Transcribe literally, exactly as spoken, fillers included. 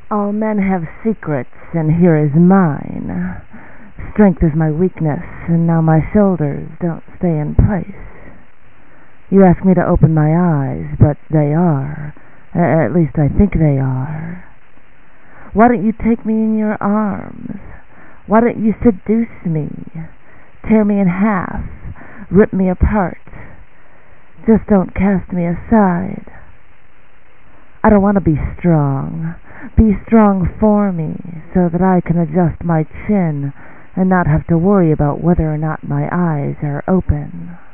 All men have secrets, and here is mine. Strength is my weakness, and now my shoulders don't stay in place. You ask me to open my eyes, but they are. At least I think they are. Why don't you take me in your arms? Why don't you seduce me? Tear me in half, rip me apart. Just don't cast me aside. I don't want to be strong. Be strong for me so that I can adjust my chin and not have to worry about whether or not my eyes are open.